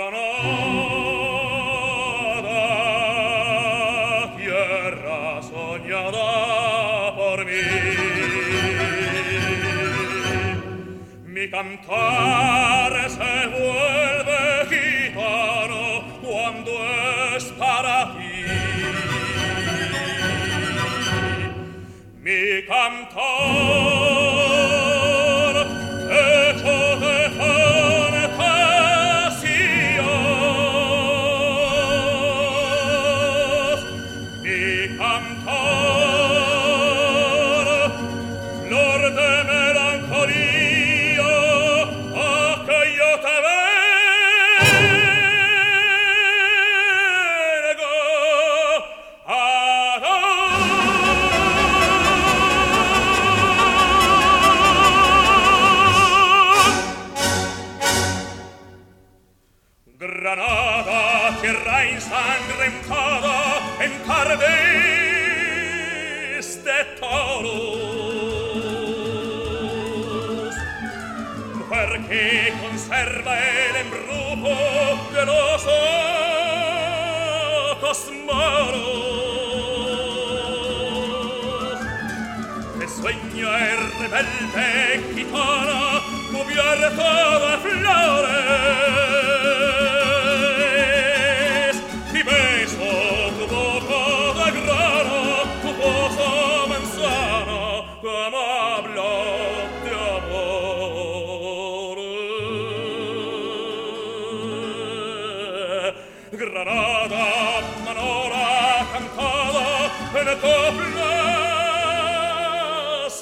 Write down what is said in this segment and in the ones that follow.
Granada, tierra soñada por mí, mi cantar se vuelve gitano cuando es para ti. Mi cantar hecho de fantasías, mi cantar flor de melancolía, a que yo te vengo a Granada, tierra ensangrentada en tardes de toros, mujer que conserva el embrujo de los ojos moros, que sueña el rebelde gitana cubierta de flores, y beso tu boca de grana, tu cosa manzana, como habla de amor. Granada, manora cantada en coplas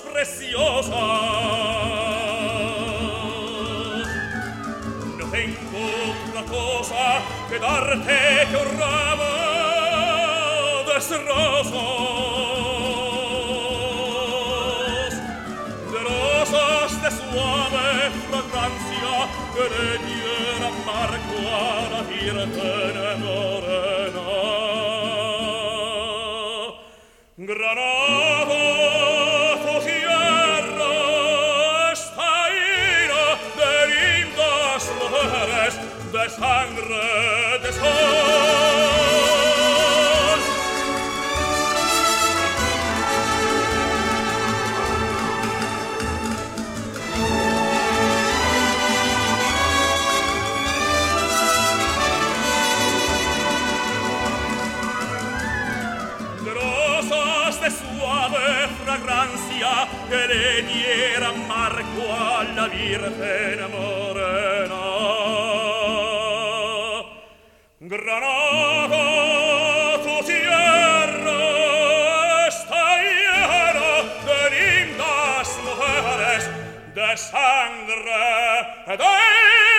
preciosas, no tengo otra cosa que darte que un ramo de rosas de suave fragancia que le diera marco a la Virgen morena. Granada, tu tierra está llena de lindas mujeres de sangre de sol. De rosas de suave fragancia que le diera marco a la Virgen morena. Granada, tu tierra está llena de lindas mujeres de sangre de